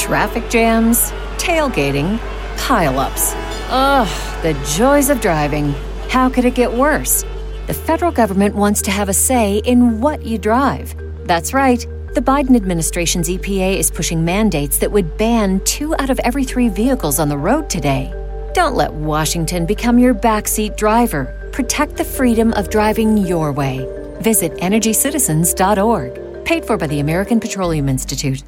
Traffic jams, tailgating, pile-ups. Ugh, the joys of driving. How could it get worse? The federal government wants to have a say in what you drive. That's right. The Biden administration's EPA is pushing mandates that would ban 2 out of every 3 vehicles on the road today. Don't let Washington become your backseat driver. Protect the freedom of driving your way. Visit EnergyCitizens.org. Paid for by the American Petroleum Institute.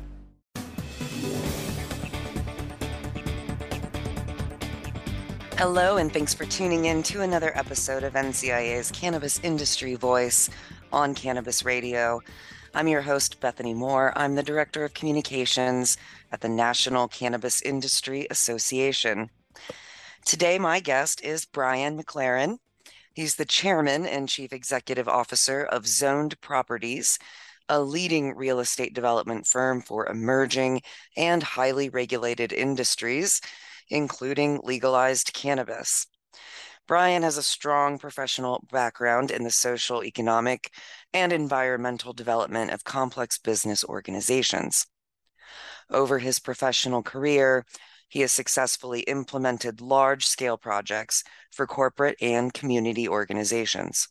Hello, and thanks for tuning in to another episode of NCIA's Cannabis Industry Voice on Cannabis Radio. I'm your host, Bethany Moore. I'm the Director of Communications at the National Cannabis Industry Association. Today, my guest is Brian McLaren. He's the Chairman and Chief Executive Officer of Zoned Properties, a leading real estate development firm for emerging and highly regulated industries, including legalized cannabis. Brian has a strong professional background in the social, economic, and environmental development of complex business organizations. Over his professional career, he has successfully implemented large-scale projects for corporate and community organizations.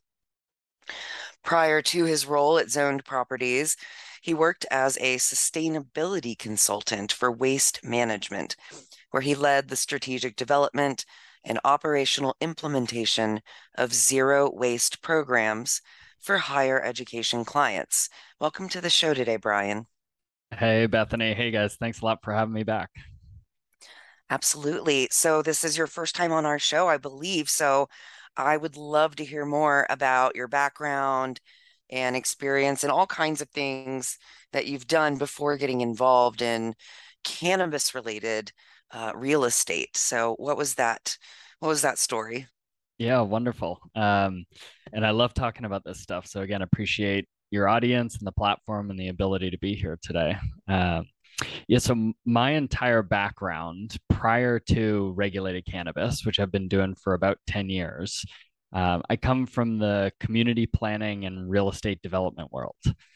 Prior to his role at Zoned Properties, he worked as a sustainability consultant for waste management, where he led the strategic development and operational implementation of zero waste programs for higher education clients. Welcome to the show today, Brian. Hey, Bethany. Hey, guys. Thanks a lot for having me back. Absolutely. So this is your first time on our show, I believe. So I would love to hear more about your background and experience and all kinds of things that you've done before getting involved in cannabis-related real estate. So what was that story? Yeah, wonderful. And I love talking about this stuff. So again, appreciate your audience and the platform and the ability to be here today. So my entire background prior to regulated cannabis, which I've been doing for about 10 years, I come from the community planning and real estate development world.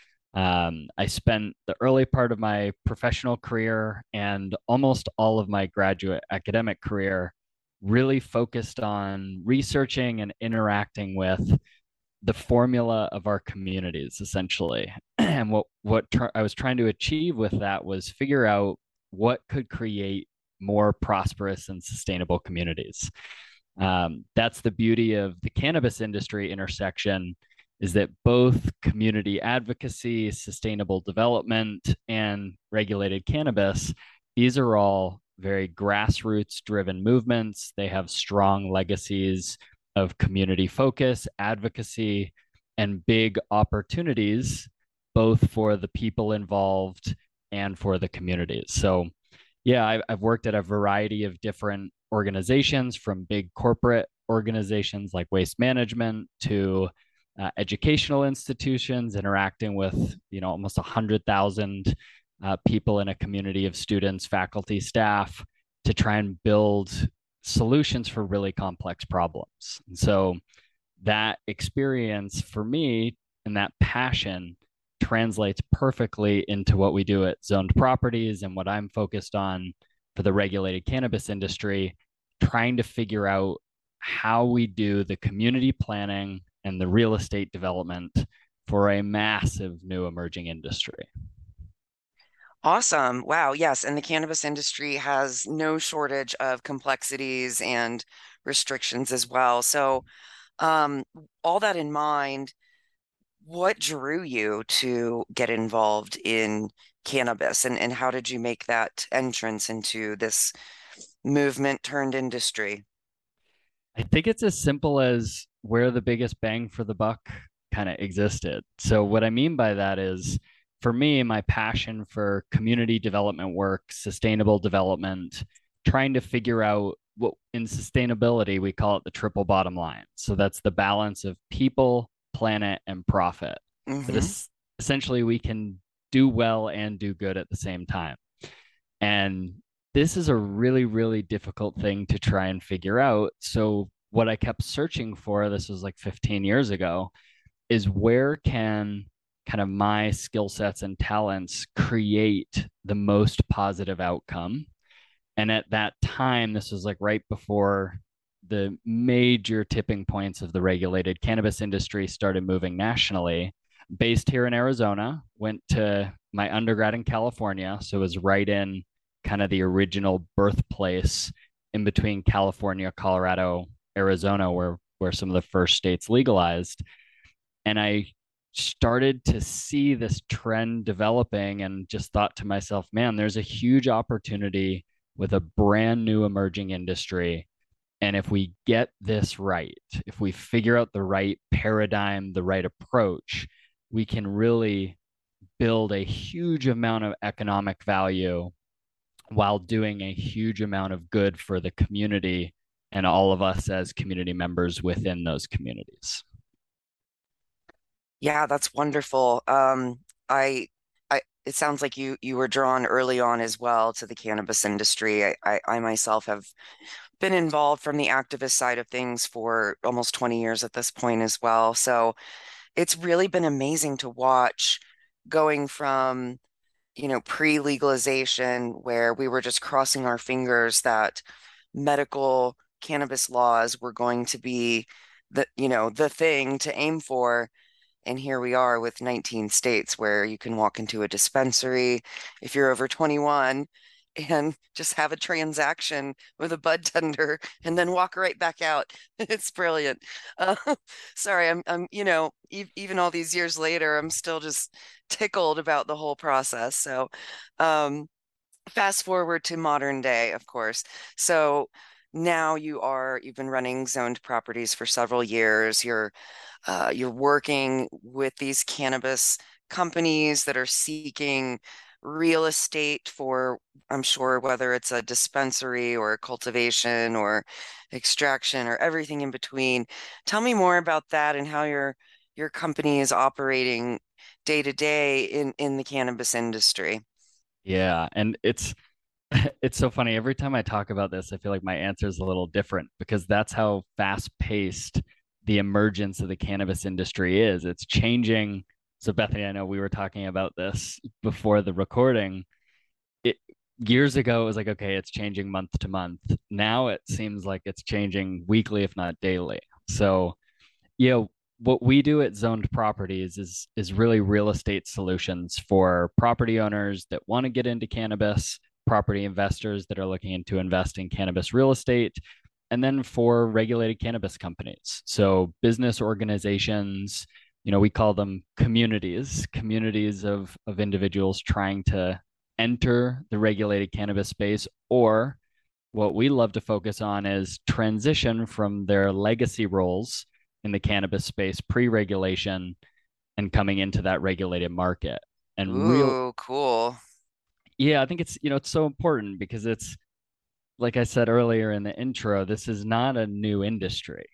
I spent the early part of my professional career and almost all of my graduate academic career really focused on researching and interacting with the formula of our communities, essentially. And what I was trying to achieve with that was figure out what could create more prosperous and sustainable communities. That's the beauty of the cannabis industry intersection, is that both community advocacy, sustainable development, and regulated cannabis, these are all very grassroots driven movements. They have strong legacies of community focus, advocacy, and big opportunities, both for the people involved and for the communities. So yeah, I've worked at a variety of different organizations, from big corporate organizations like Waste Management to educational institutions, interacting with almost 100,000 people in a community of students, faculty, staff, to try and build solutions for really complex problems. And so that experience for me and that passion translates perfectly into what we do at Zoned Properties and what I'm focused on for the regulated cannabis industry, trying to figure out how we do the community planning and the real estate development for a massive new emerging industry. Awesome. Wow. Yes. And the cannabis industry has no shortage of complexities and restrictions as well. So all that in mind, what drew you to get involved in cannabis, and how did you make that entrance into this movement turned industry? I think it's as simple as where the biggest bang for the buck kind of existed. So what I mean by that is, for me, my passion for community development work, sustainable development, trying to figure out what in sustainability we call it the triple bottom line. So that's the balance of people, planet, and profit. Mm-hmm. But essentially, we can do well and do good at the same time. And this is a really, really difficult thing to try and figure out. So what I kept searching for, this was like 15 years ago, is where can kind of my skill sets and talents create the most positive outcome. And at that time, this was like right before the major tipping points of the regulated cannabis industry started moving nationally. Based here in Arizona, went to my undergrad in California. So it was right in kind of the original birthplace in between California, Colorado, Arizona, where some of the first states legalized. And I started to see this trend developing and just thought to myself, man, there's a huge opportunity with a brand new emerging industry. And if we get this right, if we figure out the right paradigm, the right approach, we can really build a huge amount of economic value while doing a huge amount of good for the community and all of us as community members within those communities. Yeah, that's wonderful. It sounds like you were drawn early on as well to the cannabis industry. I myself have been involved from the activist side of things for almost 20 years at this point as well. So it's really been amazing to watch going from, pre-legalization where we were just crossing our fingers that medical cannabis laws were going to be the thing to aim for. And here we are with 19 states where you can walk into a dispensary if you're over 21 and just have a transaction with a bud tender and then walk right back out. It's brilliant. Uh, sorry, even all these years later, I'm still just tickled about the whole process. So, um, fast forward to modern day, of course. So now you've been running zoned properties for several years. You're working with these cannabis companies that are seeking real estate for, I'm sure, whether it's a dispensary or a cultivation or extraction or everything in between. Tell me more about that and how your company is operating day to day in the cannabis industry. Yeah, and it's so funny. Every time I talk about this, I feel like my answer is a little different because that's how fast-paced the emergence of the cannabis industry is. It's changing. So Bethany, I know we were talking about this before the recording. It years ago it was like, okay, it's changing month to month. Now it seems like it's changing weekly, if not daily. So, you know, what we do at Zoned Properties is really real estate solutions for property owners that want to get into cannabis, property investors that are looking into invest in cannabis real estate, and then for regulated cannabis companies. So business organizations, we call them communities of individuals trying to enter the regulated cannabis space, or what we love to focus on is transition from their legacy roles in the cannabis space pre-regulation and coming into that regulated market. And real Ooh, cool. Yeah, I think it's so important because it's like I said earlier in the intro, this is not a new industry.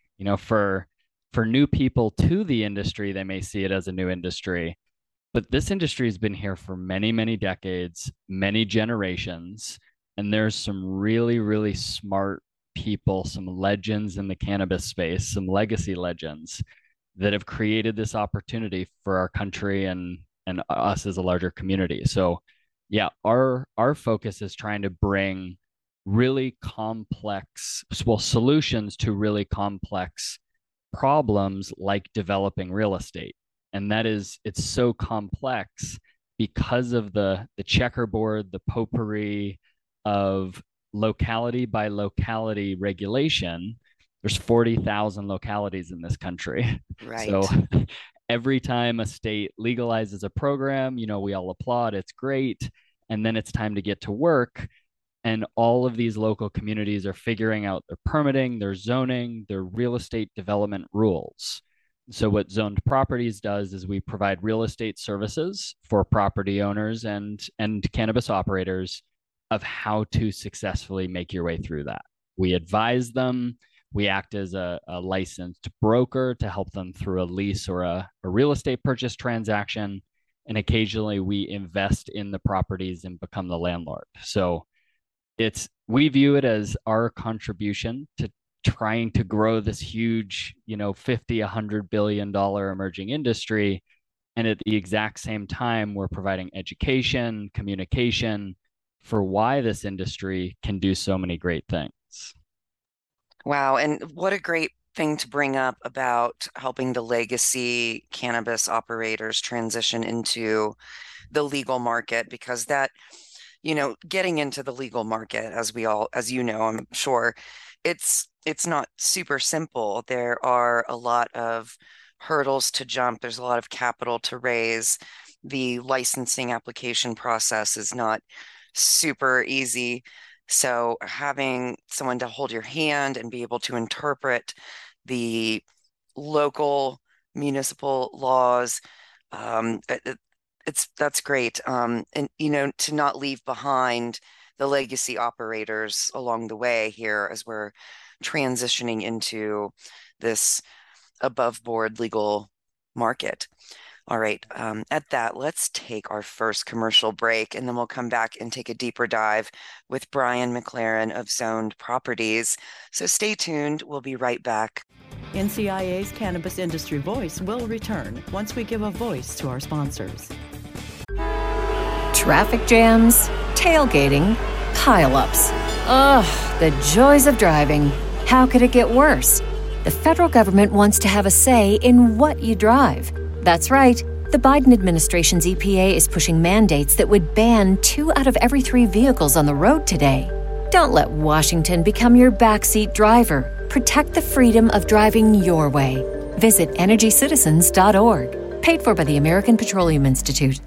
For new people to the industry, they may see it as a new industry, but this industry has been here for many, many decades, many generations, and there's some really, really smart people, some legends in the cannabis space, some legacy legends that have created this opportunity for our country and us as a larger community. So yeah, our focus is trying to bring really complex, well, solutions to really complex problems like developing real estate. And it's so complex because of the checkerboard, the potpourri of locality by locality regulation. There's 40,000 localities in this country. So Right. every time a state legalizes a program, we all applaud, it's great. And then it's time to get to work. And all of these local communities are figuring out their permitting, their zoning, their real estate development rules. So what Zoned Properties does is we provide real estate services for property owners and cannabis operators of how to successfully make your way through that. We advise them. We act as a licensed broker to help them through a lease or a real estate purchase transaction. And occasionally we invest in the properties and become the landlord. So we view it as our contribution to trying to grow this huge, 50, $100 billion emerging industry. And at the exact same time, we're providing education, communication for why this industry can do so many great things. Wow. And what a great thing to bring up about helping the legacy cannabis operators transition into the legal market, because that, getting into the legal market, as you know, I'm sure, it's not super simple. There are a lot of hurdles to jump. There's a lot of capital to raise. The licensing application process is not super easy. So having someone to hold your hand and be able to interpret the local municipal laws, um, it- that's great. And to not leave behind the legacy operators along the way here as we're transitioning into this above board legal market. All right. At that, let's take our first commercial break, and then we'll come back and take a deeper dive with Brian McLaren of Zoned Properties. So stay tuned. We'll be right back. NCIA's Cannabis Industry Voice will return once we give a voice to our sponsors. Traffic jams, tailgating, pileups. Ugh, the joys of driving. How could it get worse? The federal government wants to have a say in what you drive. That's right. The Biden administration's EPA is pushing mandates that would ban 2 out of every 3 vehicles on the road today. Don't let Washington become your backseat driver. Protect the freedom of driving your way. Visit EnergyCitizens.org. Paid for by the American Petroleum Institute.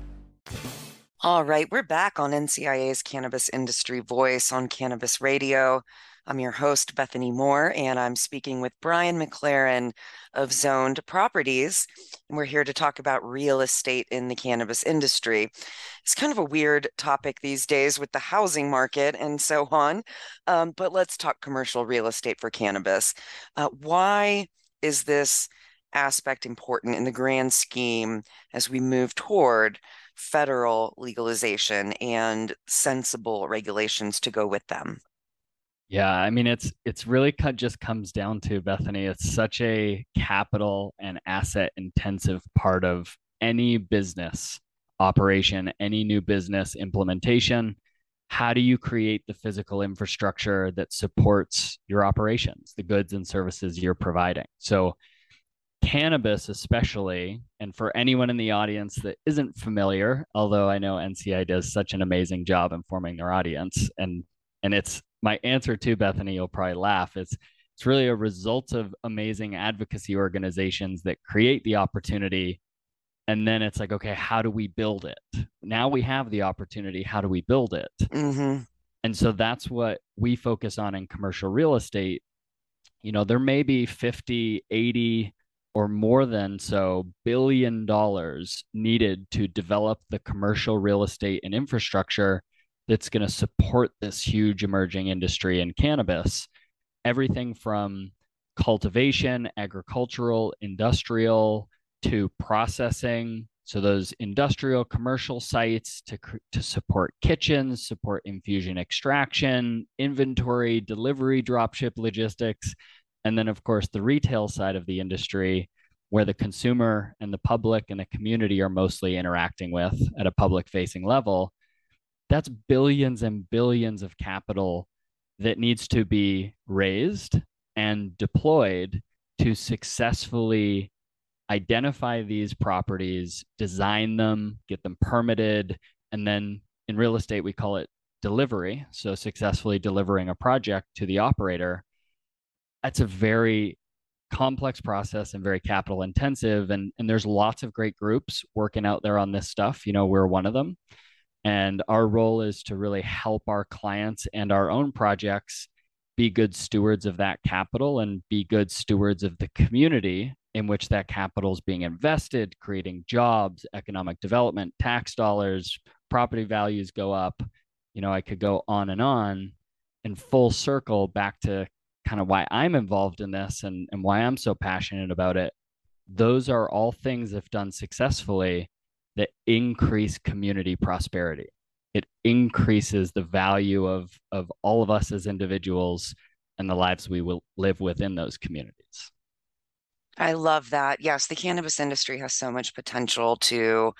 All right, we're back on NCIA's Cannabis Industry Voice on Cannabis Radio. I'm your host, Bethany Moore, and I'm speaking with Brian McLaren of Zoned Properties. And we're here to talk about real estate in the cannabis industry. It's kind of a weird topic these days with the housing market and so on, but let's talk commercial real estate for cannabis. Why is this aspect important in the grand scheme as we move toward federal legalization and sensible regulations to go with them? Yeah, I mean it's really just comes down to, Bethany, it's such a capital and asset intensive part of any business operation, any new business implementation. How do you create the physical infrastructure that supports your operations, the goods and services you're providing? So cannabis especially, and for anyone in the audience that isn't familiar, although I know NCI does such an amazing job informing their audience, and it's my answer to Bethany, you'll probably laugh. It's really a result of amazing advocacy organizations that create the opportunity. And then it's like, okay, how do we build it? Now we have the opportunity. How do we build it? Mm-hmm. And so that's what we focus on in commercial real estate. There may be 50, 80, or more than so $1 billion needed to develop the commercial real estate and infrastructure that's going to support this huge emerging industry in cannabis. Everything from cultivation, agricultural, industrial, to processing. So those industrial commercial sites to support kitchens, support infusion extraction, inventory, delivery, dropship logistics. And then, of course, the retail side of the industry, where the consumer and the public and the community are mostly interacting with at a public facing level. That's billions and billions of capital that needs to be raised and deployed to successfully identify these properties, design them, get them permitted, and then in real estate, we call it delivery. So successfully delivering a project to the operator. That's a very complex process and very capital intensive. And there's lots of great groups working out there on this stuff. We're one of them. And our role is to really help our clients and our own projects be good stewards of that capital and be good stewards of the community in which that capital is being invested, creating jobs, economic development, tax dollars, property values go up. I could go on and full circle back to kind of why I'm involved in this and why I'm so passionate about it. Those are all things, if done successfully, that increase community prosperity. It increases the value of all of us as individuals and the lives we will live within those communities. I love that. Yes, the cannabis industry has so much potential to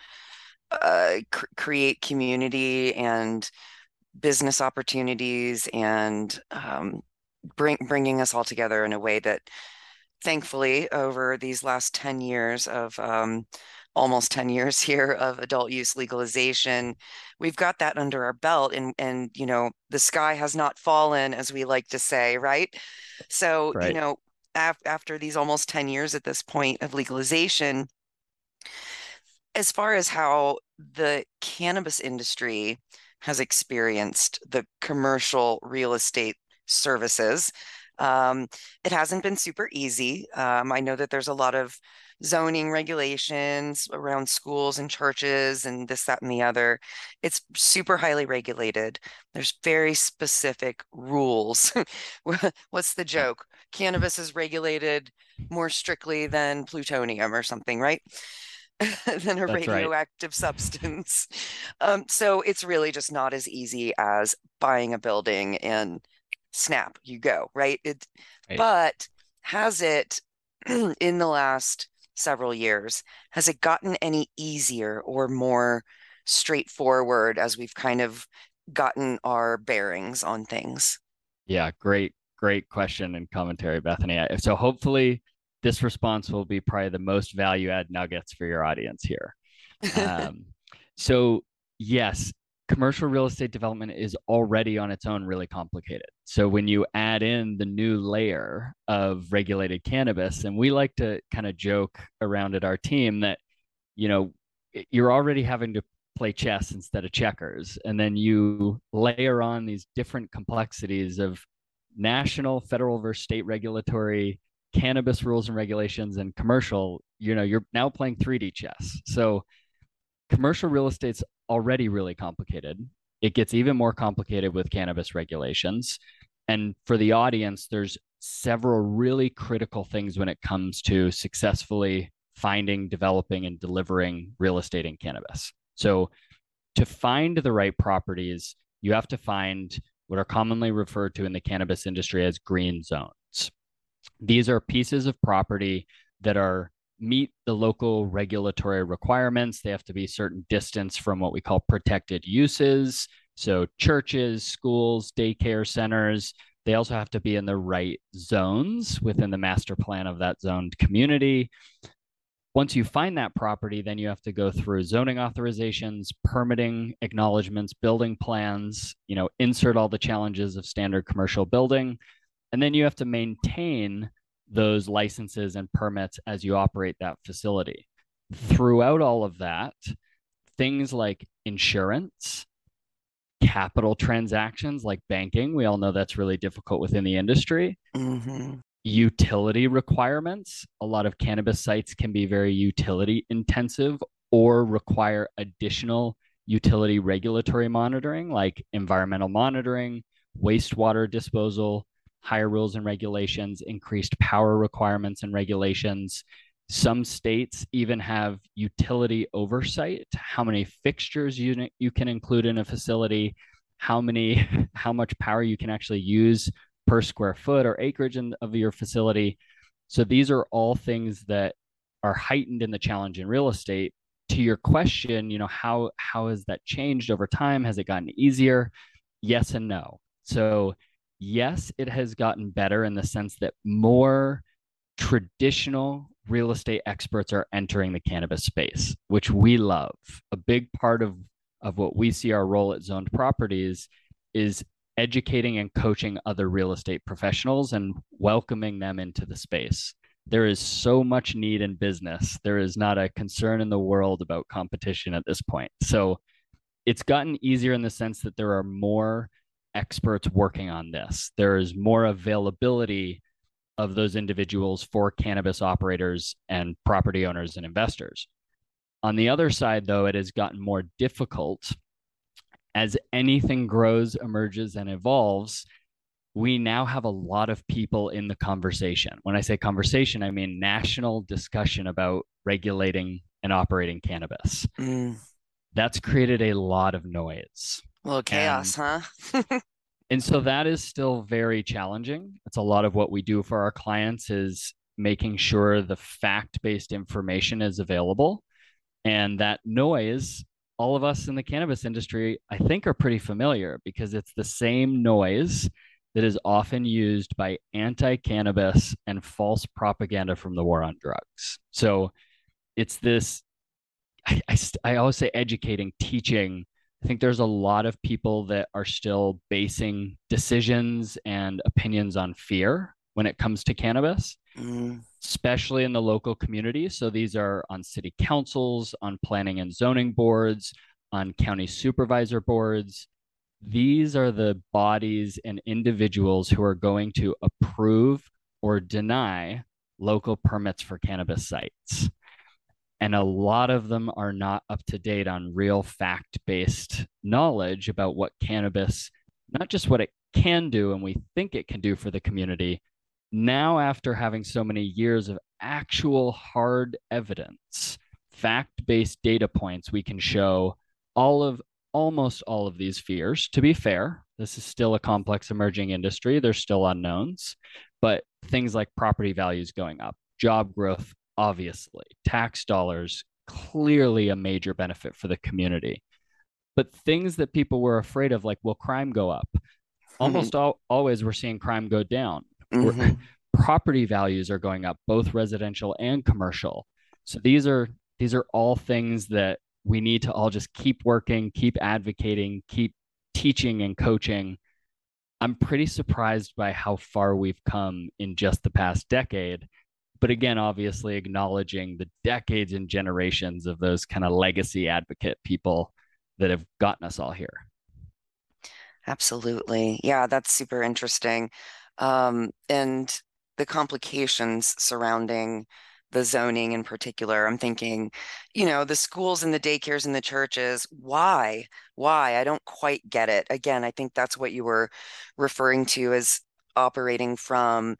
create community and business opportunities and bringing us all together in a way that thankfully over these last 10 years of almost 10 years here of adult use legalization, we've got that under our belt and the sky has not fallen, as we like to say, right? So, Right. after these almost 10 years at this point of legalization, as far as how the cannabis industry has experienced the commercial real estate services, um, it hasn't been super easy. I know that there's a lot of zoning regulations around schools and churches and this, that, and the other. It's super highly regulated. There's very specific rules. What's the joke? Cannabis is regulated more strictly than plutonium or something, right? Than a That's right. radioactive substance. So it's really just not as easy as buying a building and snap, you go, right? Right. But has it, in the last several years, has it gotten any easier or more straightforward as we've kind of gotten our bearings on things? Yeah, great question and commentary, Bethany. So hopefully this response will be probably the most value add nuggets for your audience here. Um, so yes, commercial real estate development is already on its own really complicated. So when you add in the new layer of regulated cannabis, and we like to kind of joke around at our team that, you know, you're already having to play chess instead of checkers. And then you layer on these different complexities of national, federal versus state regulatory cannabis rules and regulations and commercial, you're now playing 3D chess. So commercial real estate's already really complicated. It gets even more complicated with cannabis regulations. And for the audience, there's several really critical things when it comes to successfully finding, developing, and delivering real estate in cannabis. So to find the right properties, you have to find what are commonly referred to in the cannabis industry as green zones. These are pieces of property that are meet the local regulatory requirements. They have to be a certain distance from what we call protected uses. So churches, schools, daycare centers. They also have to be in the right zones within the master plan of that zoned community. Once you find that property, then you have to go through zoning authorizations, permitting acknowledgments, building plans, insert all the challenges of standard commercial building. And then you have to maintain those licenses and permits as you operate that facility. Throughout all of that, things like insurance, capital transactions like banking, we all know that's really difficult within the industry. Mm-hmm. Utility requirements. A lot of cannabis sites can be very utility intensive or require additional utility regulatory monitoring like environmental monitoring, wastewater disposal, higher rules and regulations, increased power requirements and regulations. Some states even have utility oversight, how many fixtures you can include in a facility, how much power you can actually use per square foot or acreage of your facility. So these are all things that are heightened in the challenge in real estate. To your question, how has that changed over time? Has it gotten easier? Yes and no. So yes, it has gotten better in the sense that more traditional real estate experts are entering the cannabis space, which we love. A big part of what we see our role at Zoned Properties is educating and coaching other real estate professionals and welcoming them into the space. There is so much need in business. There is not a concern in the world about competition at this point. So it's gotten easier in the sense that there are more experts working on this. There is more availability of those individuals for cannabis operators and property owners and investors. On the other side, though, it has gotten more difficult. As anything grows, emerges, and evolves, we now have a lot of people in the conversation. When I say conversation, I mean national discussion about regulating and operating cannabis. That's created a lot of noise. A little chaos, huh? And so that is still very challenging. It's a lot of what we do for our clients is making sure the fact-based information is available. And that noise, all of us in the cannabis industry, I think, are pretty familiar because it's the same noise that is often used by anti-cannabis and false propaganda from the war on drugs. So it's this, I always say educating, teaching. I think there's a lot of people that are still basing decisions and opinions on fear when it comes to cannabis, especially in the local community. So these are on city councils, on planning and zoning boards, on county supervisor boards. These are the bodies and individuals who are going to approve or deny local permits for cannabis sites. And a lot of them are not up to date on real fact-based knowledge about what cannabis, not just what it can do and we think it can do for the community. Now, after having so many years of actual hard evidence, fact-based data points, we can show almost all of these fears. To be fair, this is still a complex emerging industry. There's still unknowns, but things like property values going up, job growth, obviously, tax dollars, clearly a major benefit for the community. But things that people were afraid of, like, will crime go up? Almost always we're seeing crime go down. Property values are going up, both residential and commercial. So these are all things that we need to all just keep working, keep advocating, keep teaching and coaching. I'm pretty surprised by how far we've come in just the past decade. But again, obviously acknowledging the decades and generations of those kind of legacy advocate people that have gotten us all here. Absolutely. Yeah, that's super interesting. And the complications surrounding the zoning in particular, I'm thinking, the schools and the daycares and the churches, why? I don't quite get it. Again, I think that's what you were referring to as operating from,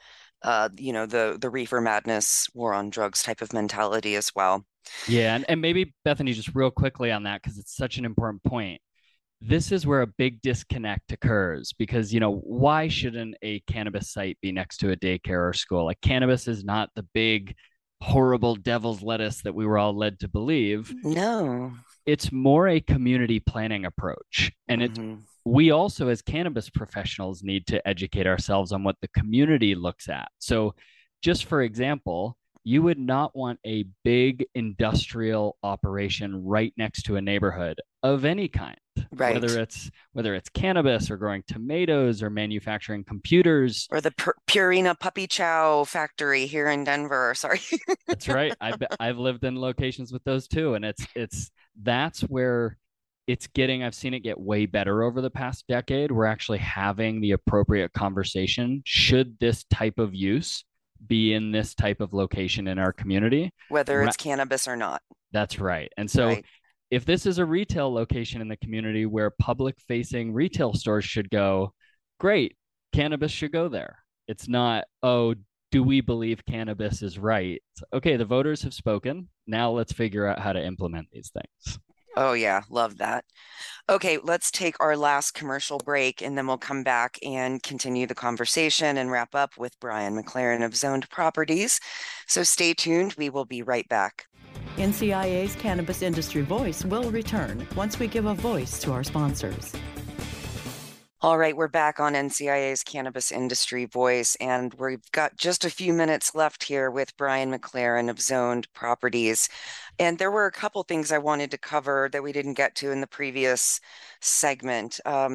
the reefer madness, war on drugs type of mentality as well. Yeah. And maybe Bethany, just real quickly on that, because it's such an important point. This is where a big disconnect occurs because, why shouldn't a cannabis site be next to a daycare or school? Like, cannabis is not the big, horrible devil's lettuce that we were all led to believe. No. It's more a community planning approach. And we also, as cannabis professionals, need to educate ourselves on what the community looks at. So just for example, you would not want a big industrial operation right next to a neighborhood of any kind, right? Whether it's cannabis or growing tomatoes or manufacturing computers, or the Purina puppy chow factory here in Denver. Sorry. That's right. I've lived in locations with those too, and that's where it's getting. I've seen it get way better over the past decade. We're actually having the appropriate conversation. Should this type of use be in this type of location in our community, whether it's cannabis or not? That's right. And so if this is a retail location in the community where public facing retail stores should go, great, cannabis should go there. It's not, oh, do we believe cannabis is right? Okay, the voters have spoken. Now let's figure out how to implement these things. Oh yeah, love that. Okay, let's take our last commercial break and then we'll come back and continue the conversation and wrap up with Brian McLaren of Zoned Properties. So stay tuned. We will be right back. NCIA's Cannabis Industry Voice will return once we give a voice to our sponsors. All right, we're back on NCIA's Cannabis Industry Voice, and we've got just a few minutes left here with Brian McLaren of Zoned Properties. And there were a couple things I wanted to cover that we didn't get to in the previous segment.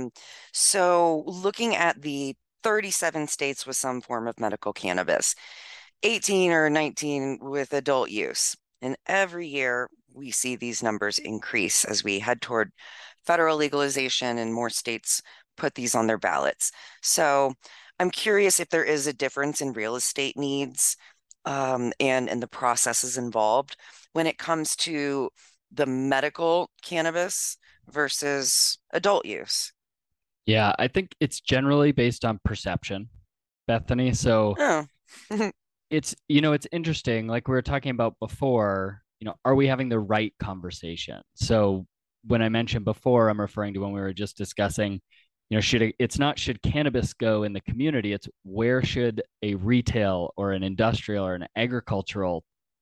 So looking at the 37 states with some form of medical cannabis, 18 or 19 with adult use. And every year we see these numbers increase as we head toward federal legalization and more states put these on their ballots. So I'm curious if there is a difference in real estate needs and the processes involved when it comes to the medical cannabis versus adult use. Yeah, I think it's generally based on perception, Bethany. So it's interesting, like we were talking about before, are we having the right conversation? So when I mentioned before, I'm referring to when we were just discussing it's not should cannabis go in the community, it's where should a retail or an industrial or an agricultural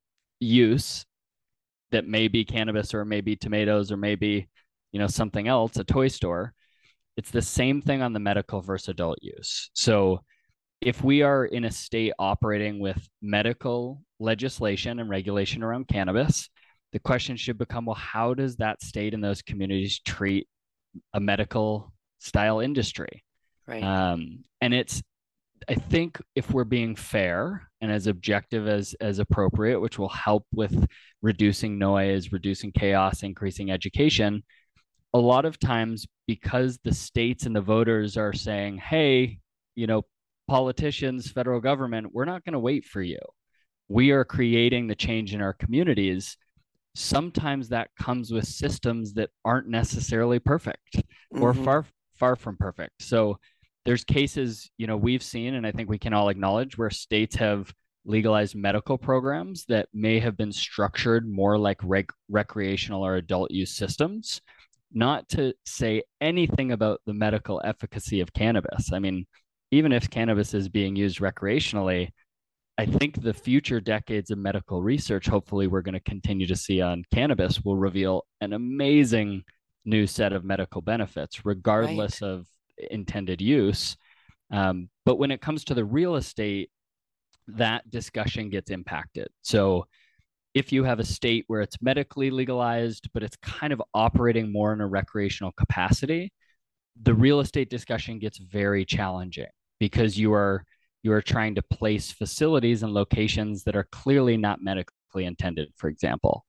use that may be cannabis or maybe tomatoes or maybe, something else, a toy store. It's the same thing on the medical versus adult use. So if we are in a state operating with medical legislation and regulation around cannabis, the question should become, well, how does that state and those communities treat a medical style industry? Right. And I think if we're being fair and as objective as appropriate, which will help with reducing noise, reducing chaos, increasing education, a lot of times because the states and the voters are saying, hey, politicians, federal government, we're not going to wait for you. We are creating the change in our communities. Sometimes that comes with systems that aren't necessarily perfect or far from perfect. So there's cases, we've seen, and I think we can all acknowledge, where states have legalized medical programs that may have been structured more like recreational or adult use systems. Not to say anything about the medical efficacy of cannabis. I mean, even if cannabis is being used recreationally, I think the future decades of medical research, hopefully we're going to continue to see on cannabis, will reveal an amazing new set of medical benefits, regardless of intended use. But when it comes to the real estate, that discussion gets impacted. So if you have a state where it's medically legalized, but it's kind of operating more in a recreational capacity, the real estate discussion gets very challenging because you are trying to place facilities in locations that are clearly not medically intended, for example.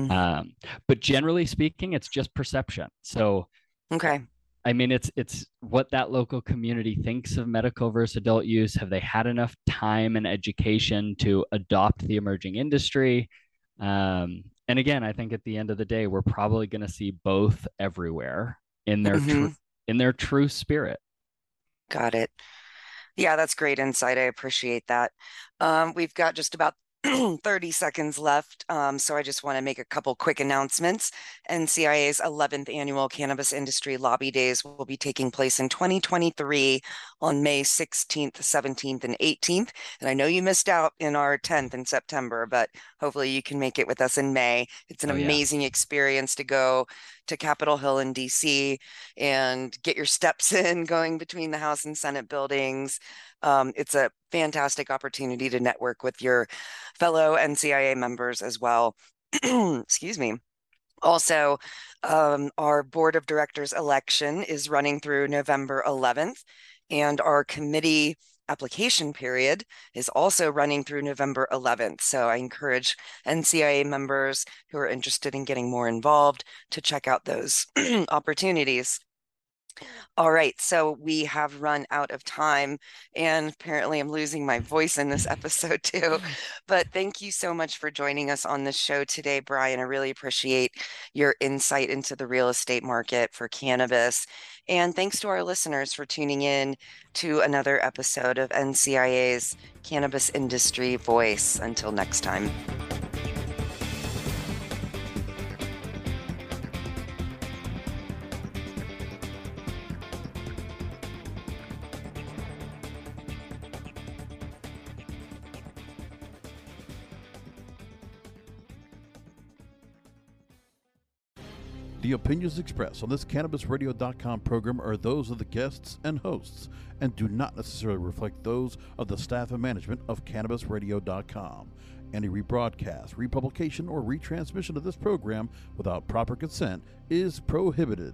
But generally speaking, it's just perception. So, okay. I mean, it's what that local community thinks of medical versus adult use. Have they had enough time and education to adopt the emerging industry? And again, I think at the end of the day, we're probably going to see both everywhere in their true spirit. Got it. Yeah, that's great insight. I appreciate that. We've got just about 30 seconds left. So I just want to make a couple quick announcements. NCIA's 11th annual Cannabis Industry Lobby Days will be taking place in 2023 on May 16th, 17th, and 18th. And I know you missed out in our 10th in September, but hopefully you can make it with us in May. It's an amazing experience to go to Capitol Hill in DC and get your steps in going between the House and Senate buildings. It's a fantastic opportunity to network with your fellow NCIA members as well. Excuse me. Also, our board of directors election is running through November 11th, and our committee application period is also running through November 11th. So I encourage NCIA members who are interested in getting more involved to check out those opportunities. All right, so we have run out of time, and apparently I'm losing my voice in this episode too. But thank you so much for joining us on this show today, Brian. I really appreciate your insight into the real estate market for cannabis. And thanks to our listeners for tuning in to another episode of NCIA's Cannabis Industry Voice. Until next time. The opinions expressed on this CannabisRadio.com program are those of the guests and hosts and do not necessarily reflect those of the staff and management of CannabisRadio.com. Any rebroadcast, republication, or retransmission of this program without proper consent is prohibited.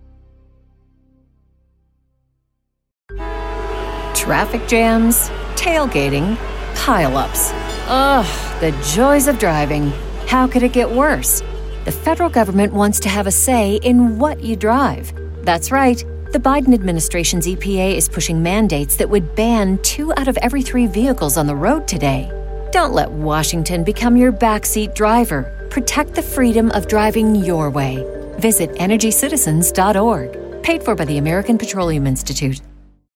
Traffic jams, tailgating, pileups. Ugh, the joys of driving. How could it get worse? The federal government wants to have a say in what you drive. That's right. The Biden administration's EPA is pushing mandates that would ban 2 out of every 3 vehicles on the road today. Don't let Washington become your backseat driver. Protect the freedom of driving your way. Visit EnergyCitizens.org. Paid for by the American Petroleum Institute.